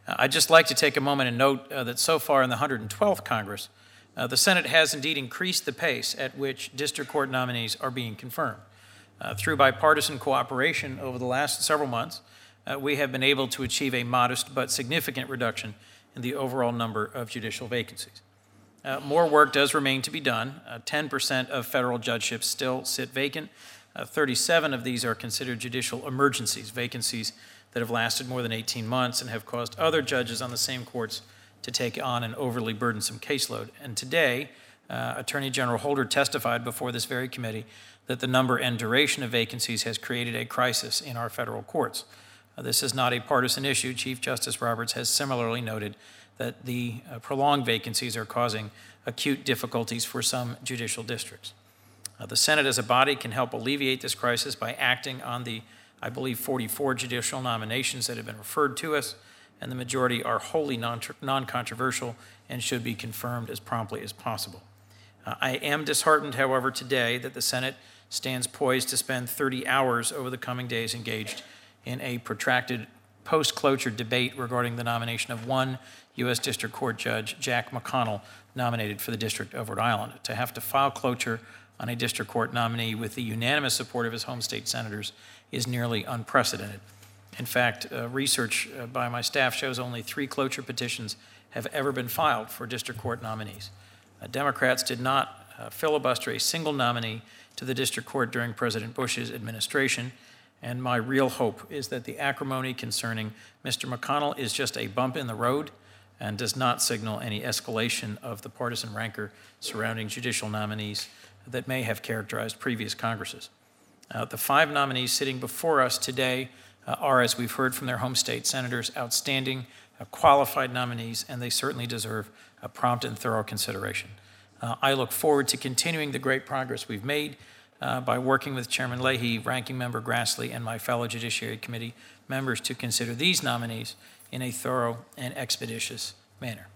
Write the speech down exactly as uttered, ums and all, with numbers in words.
Uh, I'd just like to take a moment and note uh, that so far in the one hundred twelfth Congress, uh, the Senate has indeed increased the pace at which district court nominees are being confirmed. Uh, through bipartisan cooperation over the last several months, uh, we have been able to achieve a modest but significant reduction in the overall number of judicial vacancies. Uh, more work does remain to be done. Uh, ten percent of federal judgeships still sit vacant. Uh, thirty-seven of these are considered judicial emergencies, vacancies that have lasted more than eighteen months and have caused other judges on the same courts to take on an overly burdensome caseload. And today, uh, Attorney General Holder testified before this very committee that the number and duration of vacancies has created a crisis in our federal courts. Uh, this is not a partisan issue. Chief Justice Roberts has similarly noted that the uh, prolonged vacancies are causing acute difficulties for some judicial districts. Uh, the Senate as a body can help alleviate this crisis by acting on the, I believe, forty-four judicial nominations that have been referred to us, and the majority are wholly non- non-controversial and should be confirmed as promptly as possible. Uh, I am disheartened, however, today that the Senate stands poised to spend thirty hours over the coming days engaged in a protracted post-cloture debate regarding the nomination of one U S District Court Judge, Jack McConnell, nominated for the District of Rhode Island. To have to file cloture on a district court nominee with the unanimous support of his home state senators is nearly unprecedented. In fact, uh, research uh, by my staff shows only three cloture petitions have ever been filed for district court nominees. Uh, Democrats did not uh, filibuster a single nominee to the district court during President Bush's administration, and my real hope is that the acrimony concerning Mister McConnell is just a bump in the road and does not signal any escalation of the partisan rancor surrounding judicial nominees that may have characterized previous Congresses. Uh, the five nominees sitting before us today uh, are, as we've heard from their home state senators, outstanding, uh, qualified nominees, and they certainly deserve a prompt and thorough consideration. Uh, I look forward to continuing the great progress we've made uh, by working with Chairman Leahy, Ranking Member Grassley, and my fellow Judiciary Committee members to consider these nominees in a thorough and expeditious manner.